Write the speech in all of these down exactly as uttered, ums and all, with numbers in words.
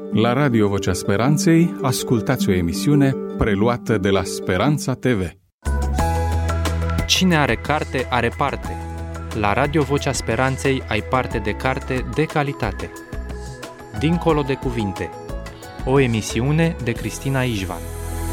La Radio Vocea Speranței ascultați o emisiune preluată de la Speranța T V. Cine are carte, are parte. La Radio Vocea Speranței ai parte de carte de calitate. Dincolo de cuvinte. O emisiune de Cristina Ișvan.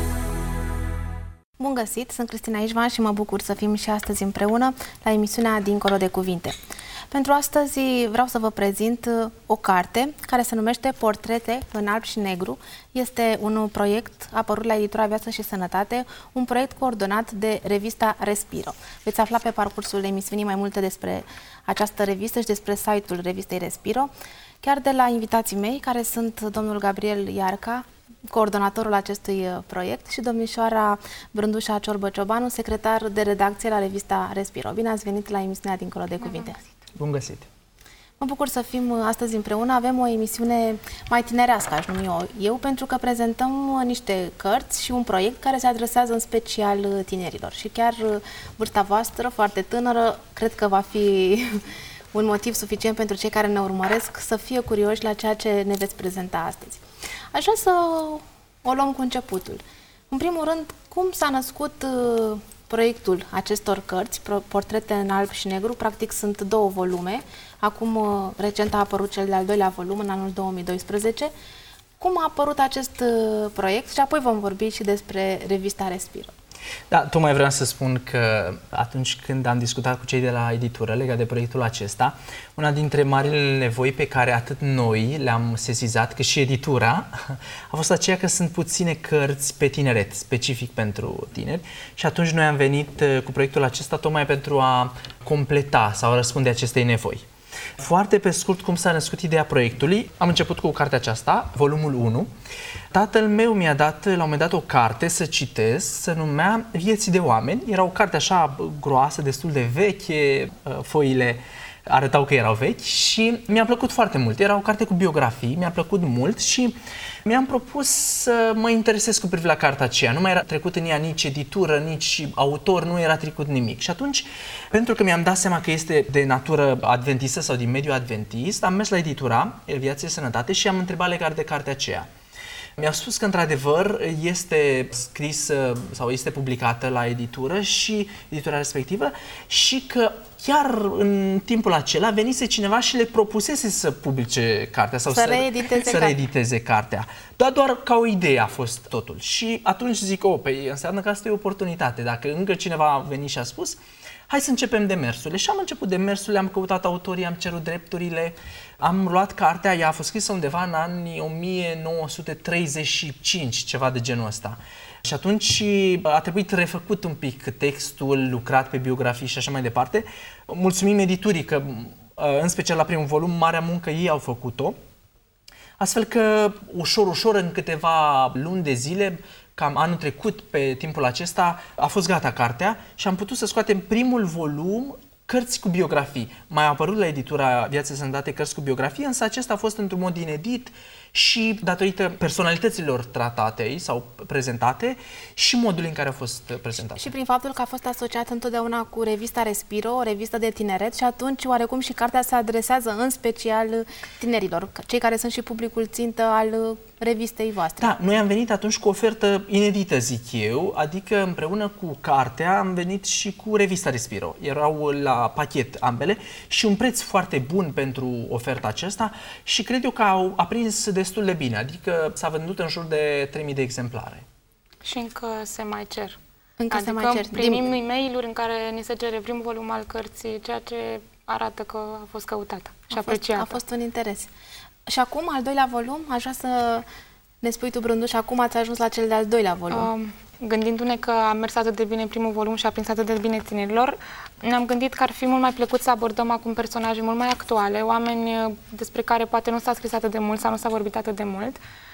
Bun găsit, sunt Cristina Ișvan și mă bucur să fim și astăzi împreună la emisiunea Dincolo de cuvinte. Pentru astăzi vreau să vă prezint o carte care se numește Portrete în alb și negru. Este un proiect apărut la editura Viață și Sănătate, un proiect coordonat de revista Respiro. Veți afla pe parcursul emisiunii mai multe despre această revistă și despre site-ul revistei Respiro, chiar de la invitații mei, care sunt domnul Gabriel Iarca, coordonatorul acestui proiect, și domnișoara Brândușa Ciorbă-Ciobanu, secretar de redacție la revista Respiro. Bine ați venit la emisiunea Dincolo de Cuvinte. Bun găsit! Mă bucur să fim astăzi împreună. Avem o emisiune mai tinerească, aș numi eu, pentru că prezentăm niște cărți și un proiect care se adresează în special tinerilor. Și chiar vârsta voastră, foarte tânără, cred că va fi un motiv suficient pentru cei care ne urmăresc să fie curioși la ceea ce ne veți prezenta astăzi. Aș vrea să o luăm cu începutul. În primul rând, cum s-a născut proiectul acestor cărți, Portrete în alb și negru? Practic sunt două volume. Acum, recent a apărut cel de-al doilea volum, în anul două mii doisprezece. Cum a apărut acest proiect? Și apoi vom vorbi și despre revista Respiro. Da, tocmai vreau să spun că atunci când am discutat cu cei de la editură legat de proiectul acesta, una dintre marile nevoi pe care atât noi le-am sesizat, cât și editura, a fost aceea că sunt puține cărți pe tineret, specific pentru tineri, și atunci noi am venit cu proiectul acesta tocmai pentru a completa sau a răspunde acestei nevoi. Foarte pe scurt, cum s-a născut ideea proiectului, am început cu cartea aceasta, volumul unu. Tatăl meu mi-a dat la un moment dat o carte să citesc, se numea Vieții de oameni. Era o carte așa groasă, destul de veche, foile arătau că erau vechi și mi-a plăcut foarte mult. Era o carte cu biografii, mi-a plăcut mult și mi-am propus să mă interesez cu privire la cartea aceea. Nu mai era trecut în ea nici editură, nici autor, nu era trecut nimic. Și atunci, pentru că mi-am dat seama că este de natură adventistă sau din mediul adventist, am mers la editura Viață și Sănătate și am întrebat legat de cartea aceea. Mi-au spus că, într-adevăr, este scrisă sau este publicată la editură și editura respectivă și că chiar în timpul acela venise cineva și le propusese să publice cartea sau să, să reediteze, să reediteze cartea. Dar doar ca o idee a fost totul. Și atunci zic, o, păi înseamnă că asta e o oportunitate. Dacă încă cineva a venit și a spus, hai să începem demersurile. Și am început demersurile, am căutat autorii, am cerut drepturile, am luat cartea, ea a fost scrisă undeva în anii o mie nouă sute treizeci și cinci, ceva de genul ăsta. Și atunci a trebuit refăcut un pic textul, lucrat pe biografii și așa mai departe. Mulțumim editurii că, în special la primul volum, marea muncă ei au făcut-o. Astfel că, ușor, ușor, în câteva luni de zile, cam anul trecut, pe timpul acesta, a fost gata cartea și am putut să scoatem primul volum, cărți cu biografii. Mai a apărut la editura Viață și Sănătate cărți cu biografii, însă acesta a fost într-un mod inedit și datorită personalităților tratate sau prezentate și modului în care a fost prezentat. Și prin faptul că a fost asociat întotdeauna cu revista Respiro, o revistă de tineret, și atunci oarecum și cartea se adresează în special tinerilor, cei care sunt și publicul țintă al revistei voastre. Da, noi am venit atunci cu o ofertă inedită, zic eu, adică împreună cu cartea am venit și cu revista Respiro. Erau la pachet ambele și un preț foarte bun pentru oferta aceasta și cred eu că au aprins destul de bine, adică s-a vândut în jur de trei mii de exemplare. Și încă se mai cer. Încă adică se mai cer. primim Din... e-mail-uri în care ni se cere primul volum al cărții, ceea ce arată că a fost căutată și a apreciată. Fost, a fost un interes. Și acum, al doilea volum, aș vrea să ne spui tu, Brânduș, acum ați ajuns la cel de-al doilea volum. Uh, gândindu-ne că a mers atât de bine primul volum și a prins atât de bine tinerilor, ne-am gândit că ar fi mult mai plăcut să abordăm acum personaje mult mai actuale, oameni despre care poate nu s-a scris atât de mult sau nu s-a vorbit atât de mult,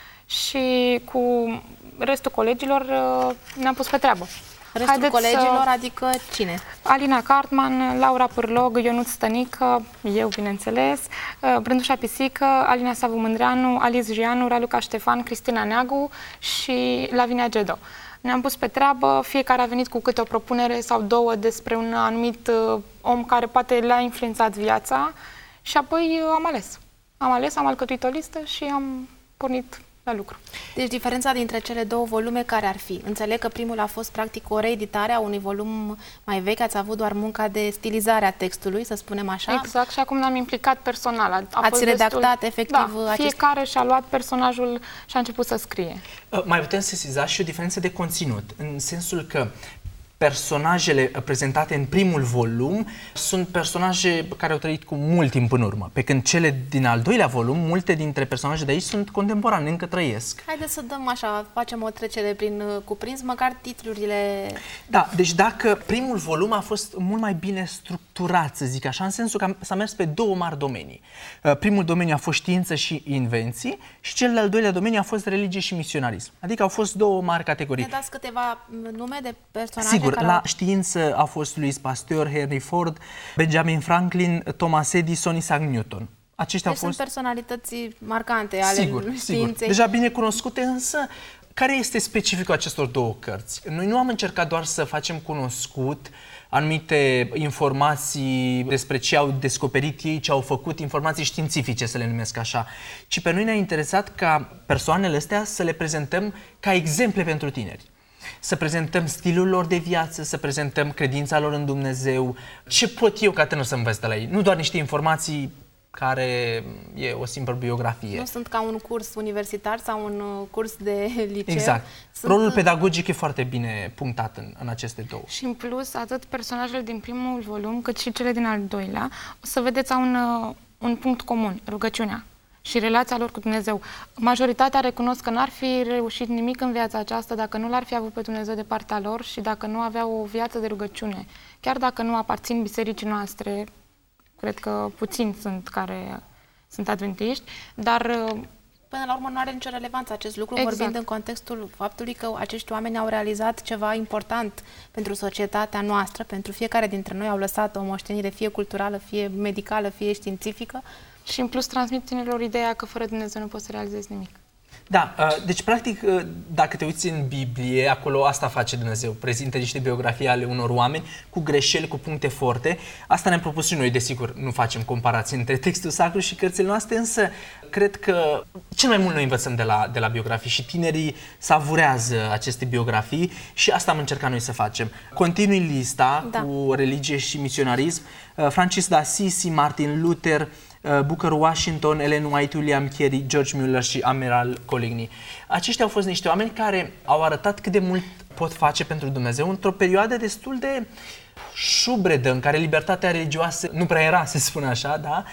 și cu restul colegilor ne-am pus pe treabă. Restul Haideți colegilor, să... adică cine? Alina Cartman, Laura Pârlog, Ionuț Stănică, eu, bineînțeles, Brândușa Pisică, Alina Savu Mândreanu, Alice Gianu, Raluca Ștefan, Cristina Neagu și Lavinia Gedo. Ne-am pus pe treabă, fiecare a venit cu câte o propunere sau două despre un anumit uh, om care poate le-a influențat viața și apoi uh, am ales. Am ales, am alcătuit o listă și am pornit la lucru. Deci diferența dintre cele două volume care ar fi? Înțeleg că primul a fost practic o reeditare a unui volum mai vechi, ați avut doar munca de stilizare a textului, să spunem așa? Exact, și acum ne-am implicat personal. A ați fost redactat destul... efectiv da, acest... fiecare și-a luat personajul și a început să scrie. Mai putem sesiza și o diferență de conținut, în sensul că personajele prezentate în primul volum sunt personaje care au trăit cu mult timp în urmă, pe când cele din al doilea volum, multe dintre personaje de aici sunt contemporane, încă trăiesc. Haideți să dăm așa, facem o trecere prin cuprins, măcar titlurile... Da, deci dacă primul volum a fost mult mai bine structurat, să zic așa, în sensul că s-a mers pe două mari domenii. Primul domeniu a fost știință și invenții și cel de-al doilea domeniu a fost religie și misionarism. Adică au fost două mari categorii. Ne dați câteva nume de personaje? Sigur, care la au... știință a fost Louis Pasteur, Henry Ford, Benjamin Franklin, Thomas Edison, Isaac Newton. Aceștia deci au fost sunt personalități marcante ale sigur, științei. Sigur. Deja bine cunoscute, însă care este specificul acestor două cărți? Noi nu am încercat doar să facem cunoscut anumite informații despre ce au descoperit ei, ce au făcut, informații științifice, să le numesc așa, ci pe noi ne-a interesat ca persoanele astea să le prezentăm ca exemple pentru tineri. Să prezentăm stilul lor de viață, să prezentăm credința lor în Dumnezeu. Ce pot eu ca tânăr să învăț de la ei? Nu doar niște informații care e o simplă biografie. Nu sunt ca un curs universitar sau un curs de liceu. Exact. Sunt... Rolul pedagogic e foarte bine punctat în, în aceste două. Și în plus, atât personajele din primul volum, cât și cele din al doilea, o să vedeți au un, un punct comun, rugăciunea și relația lor cu Dumnezeu. Majoritatea recunosc că n-ar fi reușit nimic în viața aceasta dacă nu l-ar fi avut pe Dumnezeu de partea lor și dacă nu aveau o viață de rugăciune. Chiar dacă nu aparțin bisericii noastre, cred că puțini sunt care sunt adventiști, dar până la urmă nu are nicio relevanță acest lucru, exact. Vorbind în contextul faptului că acești oameni au realizat ceva important pentru societatea noastră, pentru fiecare dintre noi au lăsat o moștenire fie culturală, fie medicală, fie științifică. Și în plus transmit tinerilor ideea că fără Dumnezeu nu poți să realizezi nimic. Da, deci practic dacă te uiți în Biblie, acolo asta face Dumnezeu, prezintă niște biografii ale unor oameni cu greșeli, cu puncte forte. Asta ne-am propus și noi, desigur, nu facem comparații între textul sacru și cărțile noastre, însă cred că cel mai mult noi învățăm de la, de la biografii și tinerii savurează aceste biografii și asta am încercat noi să facem. Continui lista da. cu religie și misionarism, Francis d'Assisi, Martin Luther, Booker Washington, Ellen White, William Carey, George Mueller și Amiral Coligny. Aceștia au fost niște oameni care au arătat cât de mult pot face pentru Dumnezeu într-o perioadă destul de șubredă, în care libertatea religioasă nu prea era, se spune așa, da?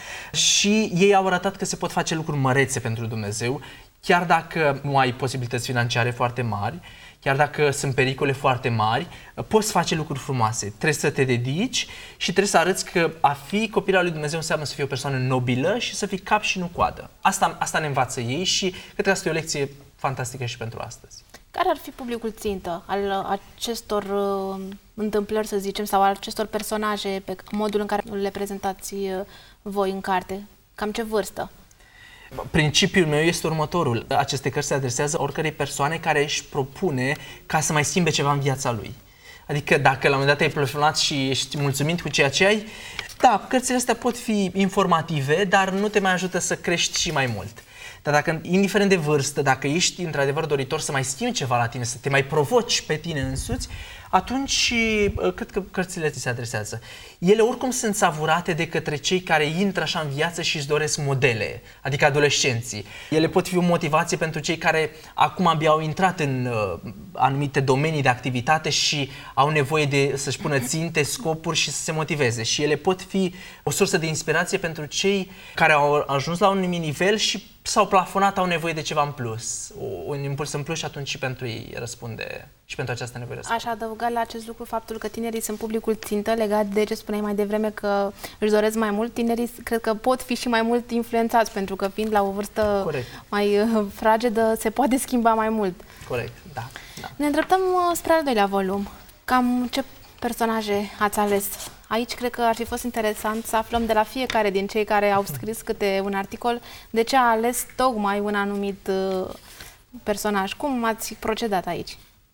Și ei au arătat că se pot face lucruri mărețe pentru Dumnezeu, chiar dacă nu ai posibilități financiare foarte mari, chiar dacă sunt pericole foarte mari, poți face lucruri frumoase. Trebuie să te dedici și trebuie să arăți că a fi copil al lui Dumnezeu înseamnă să fii o persoană nobilă și să fii cap și nu coadă. Asta, asta ne învață ei și cred că asta e o lecție fantastică și pentru astăzi. Care ar fi publicul țintă al acestor uh, întâmplări, să zicem, sau al acestor personaje, pe modul în care le prezentați uh, voi în carte? Cam ce vârstă? Principiul meu este următorul. Aceste cărți se adresează oricărei persoane care își propune ca să mai schimbe ceva în viața lui. Adică dacă la un moment dat ai plafonat și ești mulțumit cu ceea ce ai, da, cărțile astea pot fi informative, dar nu te mai ajută să crești și mai mult. Dar dacă, indiferent de vârstă, dacă ești într-adevăr doritor să mai schimbi ceva la tine, să te mai provoci pe tine însuți, atunci cred că cărțile ți se adresează. Ele oricum sunt savurate de către cei care intră așa în viață și își doresc modele, adică adolescenții. Ele pot fi o motivație pentru cei care acum abia au intrat în uh, anumite domenii de activitate și au nevoie de să-și pună ținte, scopuri și să se motiveze. Și ele pot fi o sursă de inspirație pentru cei care au ajuns la un anumit nivel și s-au plafonat, au nevoie de ceva în plus, un impuls în plus și atunci și pentru ei răspunde și pentru această nevoie răspunde. Aș adăuga la acest lucru faptul că tinerii sunt publicul țintă, legat de ce spuneai mai devreme că își doresc mai mult. Tinerii cred că pot fi și mai mult influențați, pentru că fiind la o vârstă Corect. mai fragedă, se poate schimba mai mult. Corect, da. da. Ne îndreptăm spre al doilea volum. Cam ce personaje ați ales? Aici cred că ar fi fost interesant să aflăm de la fiecare din cei care au scris câte un articol de ce a ales tocmai un anumit uh, personaj. Cum ați procedat aici?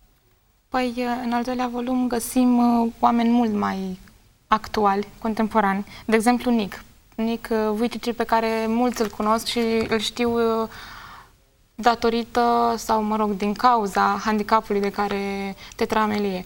Păi, în al doilea volum găsim uh, oameni mult mai actuali, contemporani. De exemplu, Nick. Nick uh, Vujicic, pe care mulți îl cunosc și îl știu uh, datorită sau, mă rog, din cauza handicapului de care te tramelie.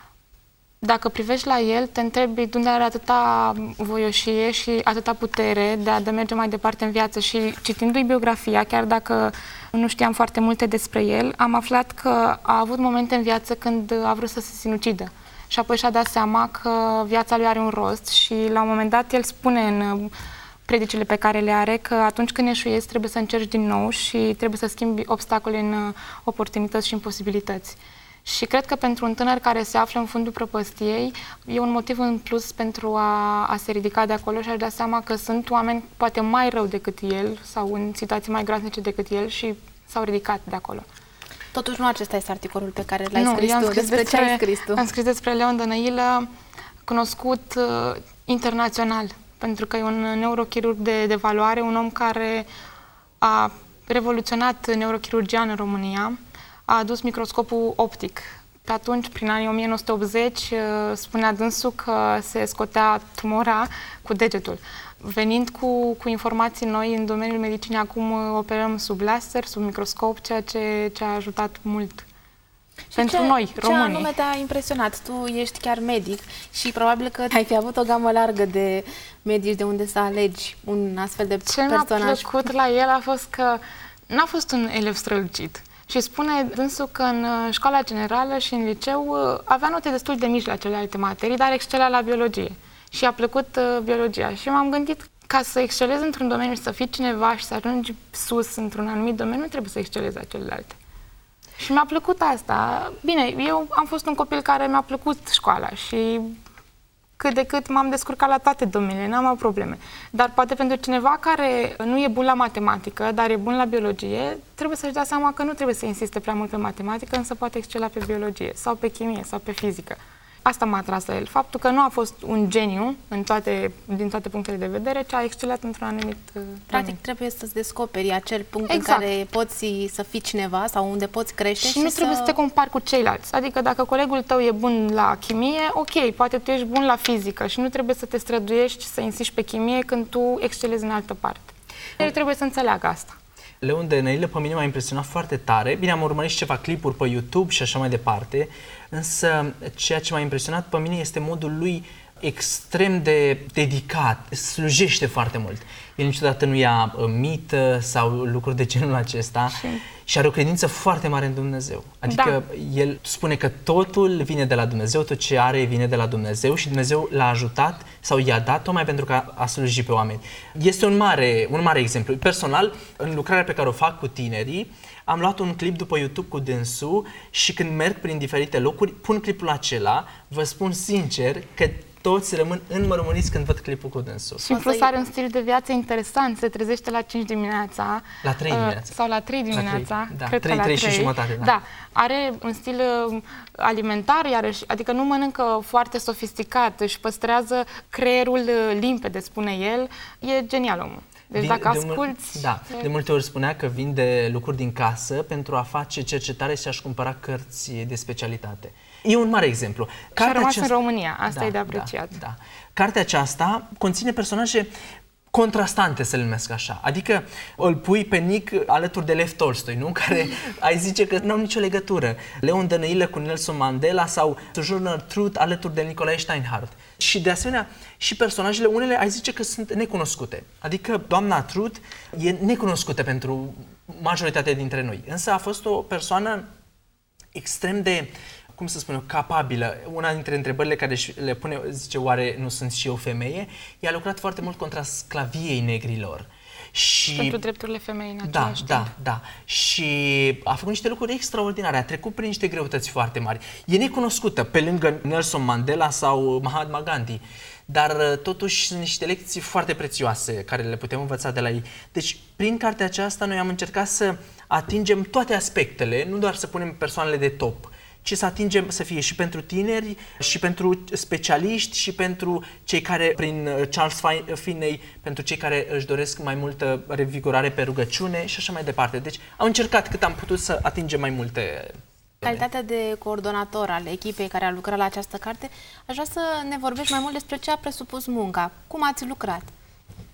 Dacă privești la el, te întrebi de unde are atâta voioșie și atâta putere de a de merge mai departe în viață. Și citindu-i biografia, chiar dacă nu știam foarte multe despre el, am aflat că a avut momente în viață când a vrut să se sinucidă. Și apoi și-a dat seama că viața lui are un rost și la un moment dat el spune în predicile pe care le are că atunci când eșuiezi trebuie să încerci din nou și trebuie să schimbi obstacole în oportunități și în posibilități. Și cred că pentru un tânăr care se află în fundul prăpăstiei e un motiv în plus pentru a, a se ridica de acolo și a-și da seama că sunt oameni poate mai rău decât el sau în situații mai groaznice decât el și s-au ridicat de acolo. Totuși nu acesta este articolul pe care l-ai nu, scris tu. Scris despre, despre ce ai scris tu? Am scris despre Leon Dănăilă, cunoscut uh, internațional, pentru că e un neurochirurg de, de valoare, un om care a revoluționat neurochirurgia în România, a adus microscopul optic. Pe atunci, prin anii o mie nouă sute optzeci, spunea dânsul că se scotea tumora cu degetul. Venind cu, cu informații noi în domeniul medicinii, acum operăm sub laser, sub microscop, ceea ce, ce a ajutat mult. Și pentru ce, noi, românii. Ce anume te-a impresionat? Tu ești chiar medic și probabil că ai fi avut o gamă largă de medici de unde să alegi un astfel de ce personaj. Ce mi-a plăcut la el a fost că n-a fost un elev strălucit. Și spune dânsul că în școala generală și în liceu avea note destul de mici la celelalte materii, dar excela la biologie. Și a plăcut uh, biologia. Și m-am gândit, ca să excelezi într-un domeniu și să fii cineva și să ajungi sus într-un anumit domeniu, trebuie să excelezi la celelalte. Și mi-a plăcut asta. Bine, eu am fost un copil care mi-a plăcut școala și cât de cât m-am descurcat la toate domeniile, n-am avut probleme. Dar poate pentru cineva care nu e bun la matematică, dar e bun la biologie, trebuie să-și dea seama că nu trebuie să insiste prea mult pe matematică, însă poate excela pe biologie sau pe chimie sau pe fizică. Asta m-a atras la el. Faptul că nu a fost un geniu în toate, din toate punctele de vedere, ci a excelat într-un anumit domeniu. Practic trebuie să-ți descoperi acel punct exact. în care poți să fii cineva sau unde poți crește. Și, și nu să... trebuie să te compari cu ceilalți. Adică dacă colegul tău e bun la chimie, ok, poate tu ești bun la fizică și nu trebuie să te străduiești să insiști pe chimie când tu excelezi în altă parte. El trebuie să înțeleagă asta. Leon Dănăilă pe mine m-a impresionat foarte tare. Bine, am urmărit și ceva clipuri pe YouTube și așa mai departe, însă ceea ce m-a impresionat pe mine este modul lui extrem de dedicat, slujește foarte mult. El niciodată nu ia mită sau lucruri de genul acesta și, și are o credință foarte mare în Dumnezeu. Adică da. El spune că totul vine de la Dumnezeu, tot ce are vine de la Dumnezeu și Dumnezeu l-a ajutat sau i-a dat tocmai pentru că a slujit pe oameni. Este un mare, un mare exemplu. Personal, în lucrarea pe care o fac cu tinerii, am luat un clip după YouTube cu dânsul și când merg prin diferite locuri, pun clipul acela, vă spun sincer că toți rămân înmărmuriți când văd clipul cu dânsul. Și în plus are un stil de viață interesant, se trezește la cinci dimineața. La trei dimineața. Uh, sau la trei dimineața. La trei, da, cred trei, că la trei trei și jumătate. Da. Da, are un stil uh, alimentar, iarăși, adică nu mănâncă foarte sofisticat, își păstrează creierul uh, limpede, spune el. E genial omul. Deci vin, dacă de asculți... Da, de multe ori spunea că vinde lucruri din casă pentru a face cercetare și a-și cumpăra cărți de specialitate. E un mare exemplu. Și a rămas aceasta... în România, asta da, e de apreciat. Da, da. Cartea aceasta conține personaje contrastante, să le numesc așa. Adică îl pui pe Nick alături de Lev Tolstoi, nu? Care ai zice că nu au nicio legătură. Leon Dănăilă cu Nelson Mandela sau Sojourner Truth alături de Nicolae Steinhardt. Și de asemenea, și personajele, unele ai zice că sunt necunoscute. Adică doamna Truth e necunoscută pentru majoritatea dintre noi. Însă a fost o persoană extrem de, cum să spun eu, capabilă. Una dintre întrebările care le pune, zice, oare nu sunt și eu femeie? Ea a lucrat foarte mult contra sclaviei negrilor. Și pentru drepturile femeii în da, același da, timp. da. Și a făcut niște lucruri extraordinare, a trecut prin niște greutăți foarte mari. E necunoscută pe lângă Nelson Mandela sau Mahatma Gandhi, dar totuși sunt niște lecții foarte prețioase care le putem învăța de la ei. Deci, prin cartea aceasta noi am încercat să atingem toate aspectele, nu doar să punem persoanele de top, ci să atingem să fie și pentru tineri, și pentru specialiști, și pentru cei care, prin Charles Finney, pentru cei care își doresc mai multă revigorare pe rugăciune și așa mai departe. Deci am încercat cât am putut să atingem mai multe. Calitatea de coordonator al echipei care a lucrat la această carte, aș vrea să ne vorbești mai mult despre ce a presupus munca. Cum ați lucrat?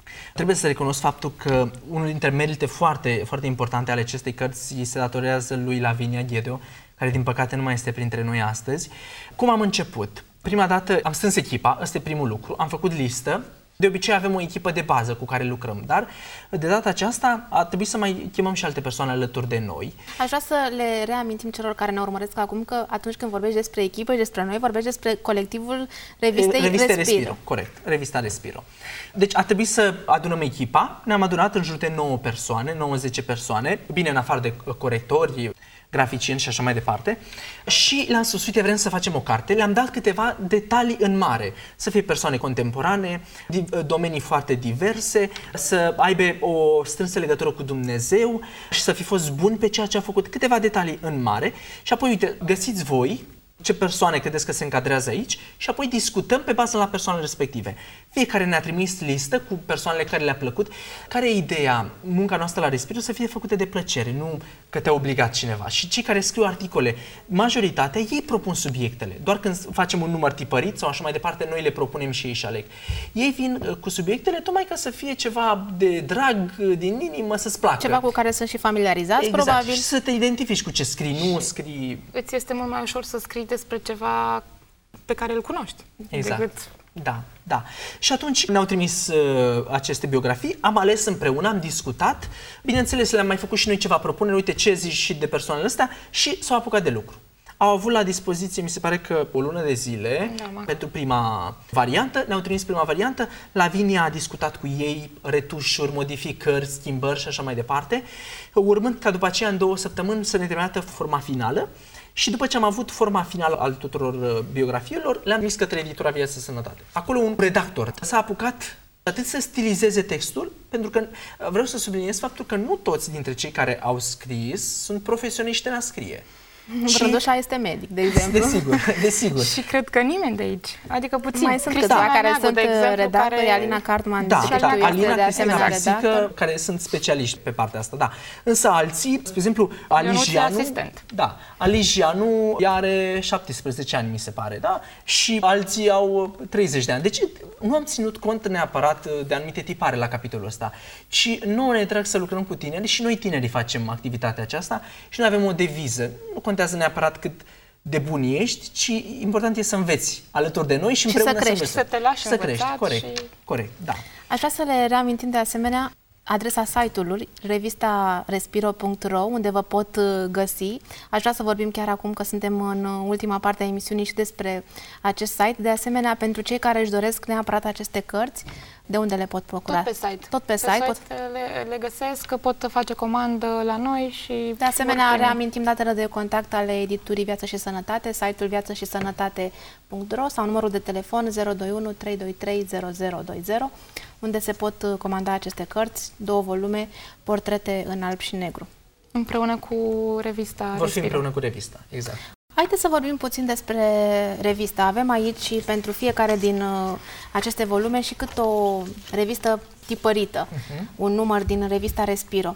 Trebuie să recunosc faptul că unul dintre meritele foarte, foarte importante ale acestei cărți se datorează lui Lavinia Ghedeo, care din păcate nu mai este printre noi astăzi. Cum am început? Prima dată am strâns echipa, ăsta e primul lucru, am făcut listă. De obicei avem o echipă de bază cu care lucrăm, dar de data aceasta a trebuit să mai chemăm și alte persoane alături de noi. Aș vrea să le reamintim celor care ne urmăresc acum că atunci când vorbești despre echipă și despre noi, vorbești despre colectivul Revistei Reviste Respiro. Respiro. Corect, Revista Respiro. Deci a trebuit să adunăm echipa, ne-am adunat în jur de nouă persoane, nouă zece persoane, bine în afară de corectori, graficieni și așa mai departe. Și le-am spus, uite, vrem să facem o carte, le-am dat câteva detalii în mare, să fie persoane contemporane, domenii foarte diverse, să aibă o strânsă legătură cu Dumnezeu și să fi fost buni pe ceea ce a făcut, câteva detalii în mare și apoi, uite, găsiți voi ce persoane credeți că se încadrează aici și apoi discutăm pe bază la persoanele respective. Fiecare ne-a trimis listă cu persoanele care le-a plăcut. Care e ideea? Munca noastră la Respiro să fie făcută de plăcere, nu că te-a obligat cineva. Și cei care scriu articole, majoritatea, ei propun subiectele. Doar când facem un număr tipărit sau așa mai departe, noi le propunem și ei și aleg. Ei vin cu subiectele tocmai ca să fie ceva de drag, din inimă, să-ți placă. Ceva cu care sunt și familiarizați, exact. probabil. Și să te identifici cu ce scrii, nu scrii... Îți este mult mai ușor să scrii despre ceva pe care îl cunoști. Exact. Decât... Da, da. Și atunci ne-au trimis uh, aceste biografii, am ales împreună, am discutat, bineînțeles le-am mai făcut și noi ceva propuneri, uite ce zici și de persoanele astea și s-au apucat de lucru. Au avut la dispoziție, mi se pare că o lună de zile da, pentru prima variantă, ne-au trimis prima variantă, Lavinia a discutat cu ei retușuri, modificări, schimbări și așa mai departe, urmând ca după aceea în două săptămâni să ne terminată forma finală. Și după ce am avut forma finală al tuturor biografiilor, le-am trimis către editura Viață Sănătate. Acolo un redactor s-a apucat atât să stilizeze textul, pentru că vreau să subliniez faptul că nu toți dintre cei care au scris sunt profesioniști în a scrie. Brădușa este medic, de exemplu. Desigur, desigur. Și cred că nimeni de aici. Adică puțin. Mai sunt câțiva care Neagu, sunt de exemplu, redactori, care... Alina Cartman. Da, și da, Alina, de Cristina redactor, care sunt specialiști pe partea asta, da. Însă alții, spre exemplu, Alijianu, da, Alijianu are șaptesprezece ani, mi se pare, da? Și alții au treizeci de ani. Deci nu am ținut cont neapărat de anumite tipare la capitolul ăsta, ci nouă ne trag să lucrăm cu tineri și noi tinerii facem activitatea aceasta și noi avem o deviză. Nu contează neapărat cât de bun ești, ci important e să înveți alături de noi și, și împreună să crești, să, să te lași să crești. Corect, și... corect, da. Aș vrea să le reamintim de asemenea adresa site-ului, revista respiro punct ro, unde vă pot găsi. Aș vrea să vorbim chiar acum că suntem în ultima parte a emisiunii și despre acest site. De asemenea, pentru cei care își doresc neapărat aceste cărți, de unde le pot procura? Tot pe site. Tot pe, pe site. site pot... le, le găsesc, pot face comandă la noi și... De asemenea, reamintim datele de contact ale editurii Viață și Sănătate, site-ul viață și sănătate punct ro sau numărul de telefon zero doi unu trei doi trei zero zero doi zero, unde se pot comanda aceste cărți, două volume, portrete în alb și negru. Împreună cu revista Vor fi Respiro. împreună cu revista, exact. Haideți să vorbim puțin despre revista. Avem aici pentru fiecare din uh, aceste volume și cât o revistă tipărită, uh-huh. un număr din revista Respiro.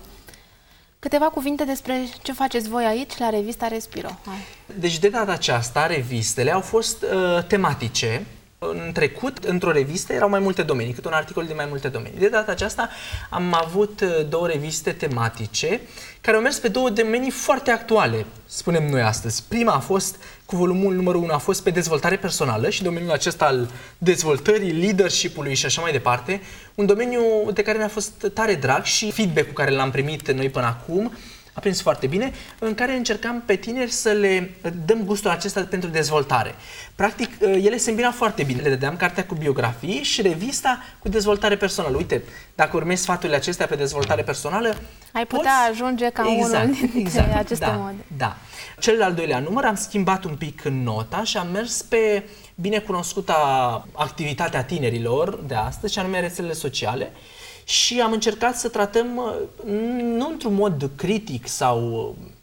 Câteva cuvinte despre ce faceți voi aici la revista Respiro. Hai. Deci de data aceasta, revistele au fost uh, tematice. În trecut, într-o revistă, erau mai multe domenii, cât un articol de mai multe domenii. De data aceasta am avut două reviste tematice care au mers pe două domenii foarte actuale, spunem noi astăzi. Prima a fost, cu volumul numărul unu, a fost pe dezvoltare personală și domeniul acesta al dezvoltării, leadership-ului și așa mai departe, un domeniu de care ne-a fost tare drag și feedback-ul care l-am primit noi până acum a prins foarte bine, în care încercam pe tineri să le dăm gustul acesta pentru dezvoltare. Practic, ele se îmbinau foarte bine. Le dădeam cartea cu biografii și revista cu dezvoltare personală. Uite, dacă urmezi sfaturile acestea pe dezvoltare personală, ai putea poți... ajunge ca exact, unul dintre exact, aceste da, mode. Da. Cel de-al doilea număr am schimbat un pic nota și am mers pe binecunoscuta activitatea tinerilor de astăzi, și anume rețelele sociale. Și am încercat să tratăm, nu într-un mod critic sau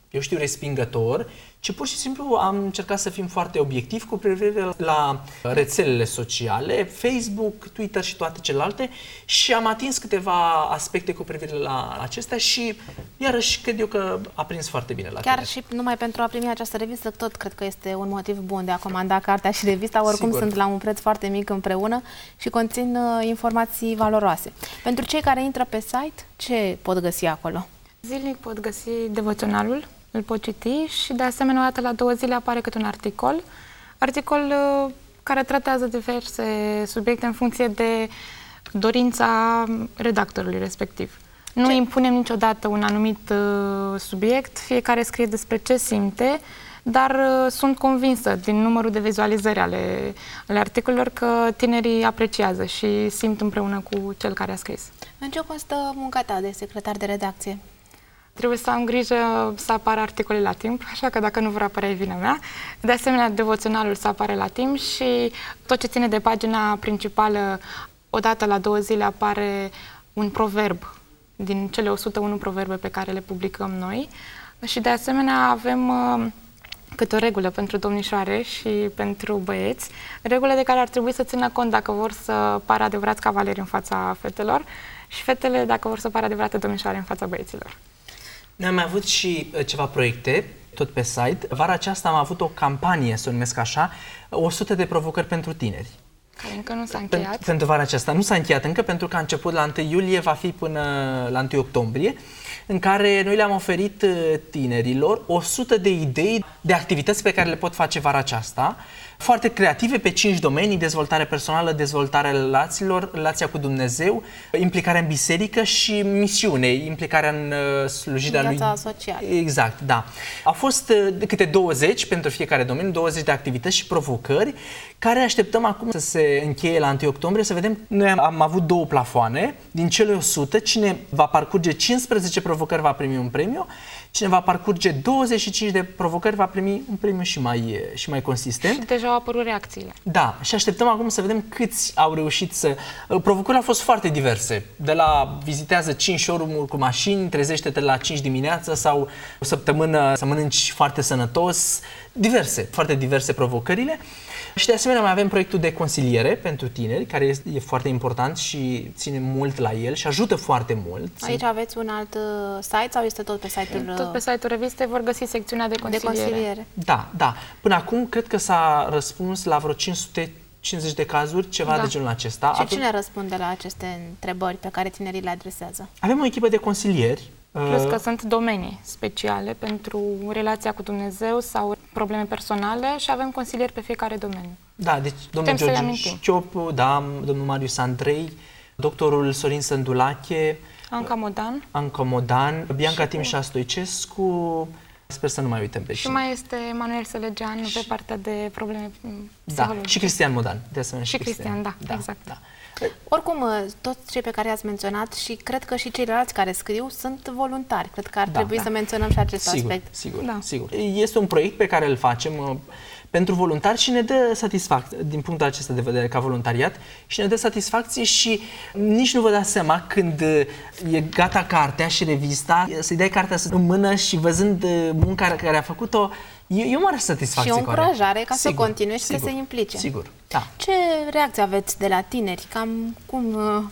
eu știu, respingător, ci pur și simplu am încercat să fim foarte obiectivi cu privire la rețelele sociale, Facebook, Twitter și toate celelalte, și am atins câteva aspecte cu privire la acestea și iarăși cred eu că a prins foarte bine la Chiar tine. și numai pentru a primi această revistă, tot cred că este un motiv bun de a comanda cartea și revista, oricum Sigur. sunt la un preț foarte mic împreună și conțin uh, informații valoroase. Pentru cei care intră pe site, ce pot găsi acolo? Zilnic pot găsi devoționalul, îl pot citi și de asemenea o dată la două zile apare câte un articol. Articol uh, care tratează diverse subiecte în funcție de dorința redactorului respectiv. Nu ce? impunem niciodată un anumit uh, subiect, fiecare scrie despre ce simte, dar uh, sunt convinsă din numărul de vizualizări ale, ale articolelor că tinerii apreciază și simt împreună cu cel care a scris. În ce constă munca ta de secretar de redacție? Trebuie să am grijă să apară articole la timp, așa că dacă nu vor apărea e vina mea. De asemenea, devoționalul să apare la timp și tot ce ține de pagina principală, odată la două zile apare un proverb din cele o sută unu proverbe pe care le publicăm noi. Și de asemenea avem uh, câte o regulă pentru domnișoare și pentru băieți, regulă de care ar trebui să țină cont dacă vor să pară adevărați cavaleri în fața fetelor și fetele dacă vor să pară adevărate domnișoare în fața băieților. Noi am mai avut și ceva proiecte, tot pe site. Vara aceasta am avut o campanie, să o numesc așa, o sută de provocări pentru tineri. Care încă nu s-a încheiat. Pentru, pentru vara aceasta nu s-a încheiat încă, pentru că a început la întâi iulie, va fi până la întâi octombrie, în care noi le-am oferit tinerilor o sută de idei de activități pe care le pot face vara aceasta, foarte creative pe cinci domenii: dezvoltare personală, dezvoltarea relațiilor, relația cu Dumnezeu, implicarea în biserică și misiune, implicarea în slujirea lui. Viața socială. Exact, da. Au fost de câte douăzeci pentru fiecare domeniu, douăzeci de activități și provocări, care așteptăm acum să se încheie la întâi octombrie, să vedem. Noi am, am avut două plafoane, din cele o sută, cine va parcurge cincisprezece provocări va primi un premiu, cine va parcurge douăzeci și cinci de provocări va primi un premiu și mai, și mai consistent. Și deja au apărut reacțiile. Da, și așteptăm acum să vedem câți au reușit să... Provocările au fost foarte diverse, de la vizitează cinci showroom-uri cu mașini, trezește-te la cinci dimineața, sau o săptămână să mănânci foarte sănătos, diverse, foarte diverse provocările. Și de asemenea mai avem proiectul de consiliere pentru tineri, care este, e foarte important și ține mult la el și ajută foarte mult. Aici aveți un alt uh, site sau este tot pe site-ul? Tot pe site-ul revistei vor găsi secțiunea de consiliere. de consiliere. Da, da. Până acum cred că s-a răspuns la vreo cinci sute cincizeci de cazuri, ceva da. de genul acesta. Și cine răspunde la aceste întrebări pe care tinerii le adresează? Avem o echipă de consilieri. Plus că sunt domenii speciale pentru relația cu Dumnezeu sau probleme personale și avem consilieri pe fiecare domeniu. Da, deci domnul George Șciop, da, domnul Marius Andrei, doctorul Sorin Sândulache, Anca Modan, Anca Modan, Bianca Timșa Stoicescu, sper să nu mai uităm pe și cine. mai este Manuel Selegean pe partea de probleme Da, psihologice. și Cristian Modan, de asemenea. Și, și Cristian, Cristian da, da, exact. Da. Oricum, toți cei pe care i-ați menționat și cred că și ceilalți care scriu sunt voluntari. Cred că ar da, trebui da. să menționăm și acest sigur, aspect. Sigur, da. sigur. Este un proiect pe care îl facem uh, pentru voluntari și ne dă satisfacție din punctul acesta de vedere ca voluntariat și ne dă satisfacție și nici nu vă dați seama când uh, e gata cartea și revista, să-i dai cartea în mână și văzând uh, munca care a făcut-o, e, e o mare satisfacție. Și o încurajare ca sigur, să continue și sigur, să se implice. Sigur, da. Ce reacții aveți de la tineri? Cam cum uh,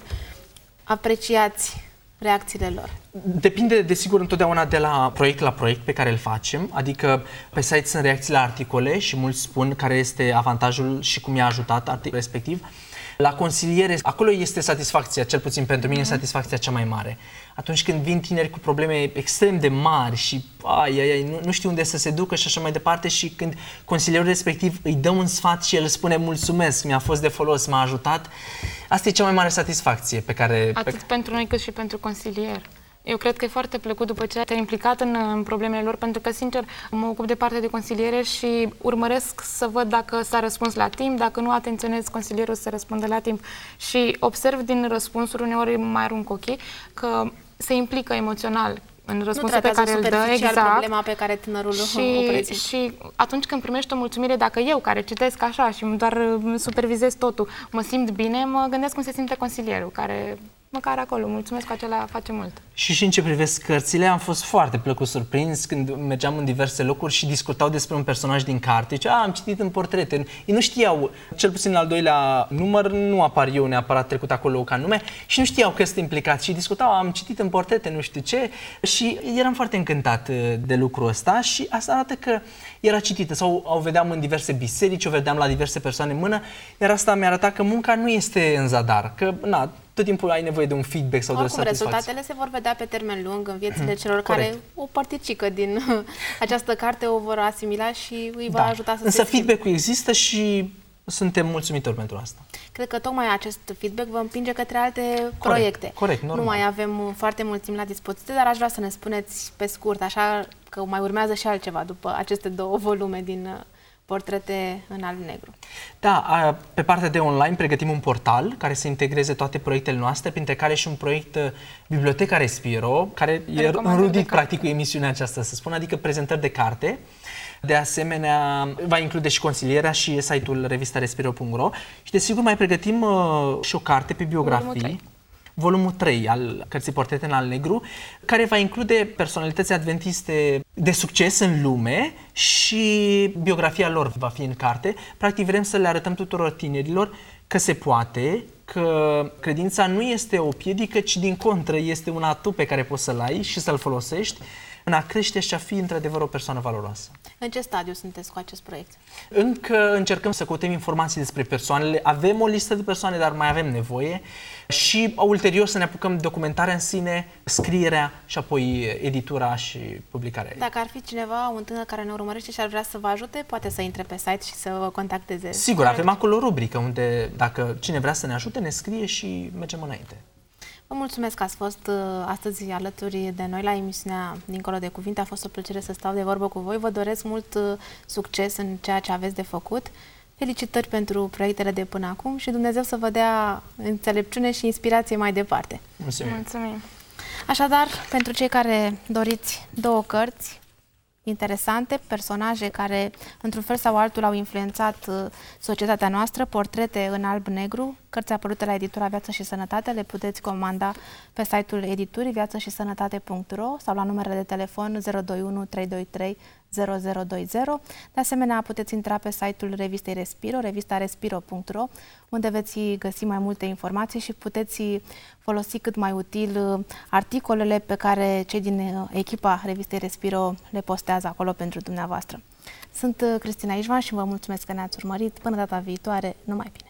apreciați reacțiile lor? Depinde, desigur, întotdeauna de la proiect la proiect pe care îl facem, adică pe site sunt reacții la articole și mulți spun care este avantajul și cum i-a ajutat articolul respectiv. La consiliere, acolo este satisfacția, cel puțin pentru mine, mm-hmm. satisfacția cea mai mare. Atunci când vin tineri cu probleme extrem de mari și ai, ai, ai, nu, nu știu unde să se ducă și așa mai departe, și când consilierul respectiv îi dă un sfat și el spune mulțumesc, mi-a fost de folos, m-a ajutat, asta e cea mai mare satisfacție pe care... Atât pe... pentru noi cât și pentru consilier. Eu cred că e foarte plăcut după ce te-ai implicat în, în problemele lor, pentru că, sincer, mă ocup de partea de consiliere și urmăresc să văd dacă s-a răspuns la timp, dacă nu atenționez consilierul să răspundă la timp. Și observ din răspunsuri, uneori mai arunc ochii, că se implică emoțional în răspunsul pe care îl dă, exact, problema pe care tânărul și, o prezintă. Și atunci când primești o mulțumire, dacă eu, care citesc așa și doar supervizez totul, mă simt bine, mă gândesc cum se simte consilierul, care măcar acolo. Mulțumesc că acela face mult. Și și în ce privesc cărțile, am fost foarte plăcut surprins când mergeam în diverse locuri și discutau despre un personaj din carte. Zice, a, am citit în portrete. Ei nu știau, cel puțin în al doilea număr, nu apar eu neapărat trecut acolo ca nume și nu știau că sunt implicat și discutau, am citit în portrete, nu știu ce. Și eram foarte încântat de lucrul ăsta și asta arată că era citită. Sau o vedeam în diverse biserici, o vedeam la diverse persoane în mână, iar asta mi-a arătat că munca nu este în zadar, că na, tot timpul ai nevoie de un feedback sau oricum, de o satisfacție. Rezultatele se vor vedea pe termen lung în viețile celor Corect. care o părticică din această carte o vor asimila și îi va Da. ajuta să Însă se feedback-ul există și suntem mulțumitori pentru asta. Cred că tocmai acest feedback vă împinge către alte corect, proiecte. Corect, normal. Nu mai avem foarte mult timp la dispoziție, dar aș vrea să ne spuneți pe scurt, așa că mai urmează și altceva după aceste două volume din portrete în alb-negru. Da, pe partea de online pregătim un portal care să integreze toate proiectele noastre, printre care și un proiect Biblioteca Respiro, care e înrudit practic cu emisiunea aceasta, să spun, adică prezentări de carte. De asemenea, va include și consilierea și site-ul revista respiro punct ro și desigur mai pregătim uh, și o carte pe biografii. Volumul trei al cărții Portrete în alb-negru, care va include personalități adventiste de succes în lume și biografia lor va fi în carte. Practic vrem să le arătăm tuturor tinerilor că se poate, că credința nu este o piedică, ci din contră este un atu pe care poți să-l ai și să-l folosești în a crește și a fi într-adevăr o persoană valoroasă. În ce stadiu sunteți cu acest proiect? Încă încercăm să căutăm informații despre persoanele. Avem o listă de persoane, dar mai avem nevoie. Și ulterior să ne apucăm documentarea în sine, scrierea și apoi editura și publicarea. Dacă ar fi cineva, un tânăr care ne urmărește și ar vrea să vă ajute, poate să intre pe site și să vă contacteze. Sigur, avem acolo o rubrică unde dacă cine vrea să ne ajute, ne scrie și mergem înainte. Vă mulțumesc că ați fost uh, astăzi alături de noi la emisiunea Dincolo de Cuvinte. A fost o plăcere să stau de vorbă cu voi. Vă doresc mult uh, succes în ceea ce aveți de făcut. Felicitări pentru proiectele de până acum și Dumnezeu să vă dea înțelepciune și inspirație mai departe. Mulțumim! Mulțumim! Așadar, pentru cei care doriți două cărți interesante, personaje care, într-un fel sau altul, au influențat uh, societatea noastră, portrete în alb-negru, cărți apărute la editura Viață și Sănătate, le puteți comanda pe site-ul editurii viață și sănătate punct ro sau la numerele de telefon zero doi unu trei doi trei zero zero doi zero. De asemenea, puteți intra pe site-ul revistei Respiro, revista respiro punct ro, unde veți găsi mai multe informații și puteți folosi cât mai util articolele pe care cei din echipa revistei Respiro le postează acolo pentru dumneavoastră. Sunt Cristina Ișvan și vă mulțumesc că ne-ați urmărit. Până data viitoare, numai bine!